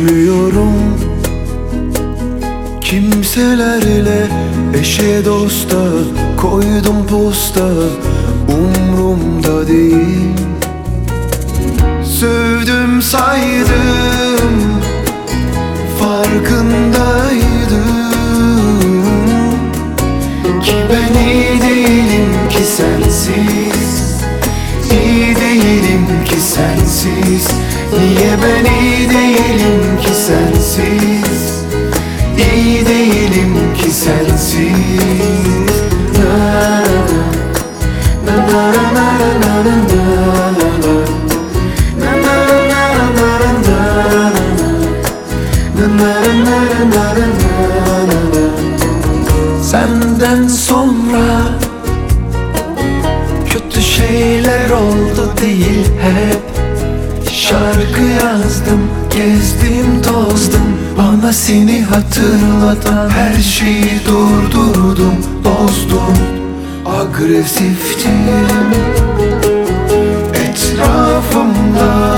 Görüşmüyorum kimselerle, eşe dosta koydum posta, umrumda değil. Sövdüm saydım, farkındaydım ki ben iyi değilim ki sensiz, iyi değilim ki sensiz. Niye ben iyi değilim ki sensiz, iyi değilim ki sensiz. Na na na na na na na na. Senden sonra kötü şeyler oldu değil hep. Şarkı yazdım, gezdim tozdum, bana seni hatırlatan her şeyi durdurdum, bozdum. Agresiftim etrafımda,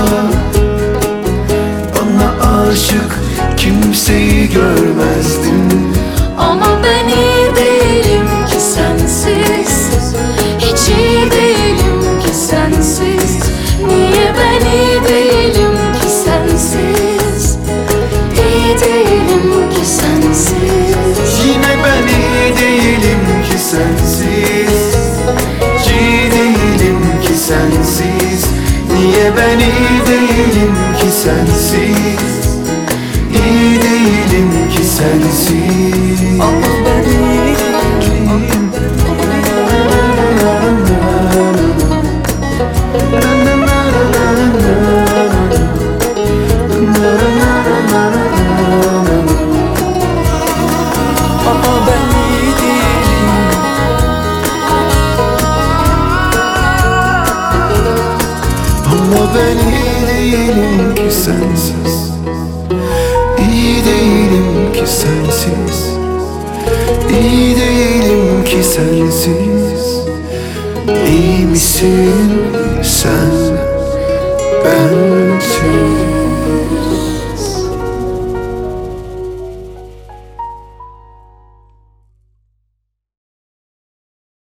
bana aşık kimseyi görmezdim. Ama ben iyi değilim ki sensiz, hiç iyi değilim ki sensiz. Niye ben iyi değilim ki sensiz, iyi değilim ki sensiz. Yine ben iyi değilim ki sensiz, iyi değilim ki sensiz. Niye ben iyi değilim ki sensiz, iyi değilim ki sensiz. Ama ben iyi değilim. Ama ben iyi değilim. Ama ben iyi değilim ki sensiz, iyi değilim ki sensiz, iyi değilim ki sensiz. İyi misin sen?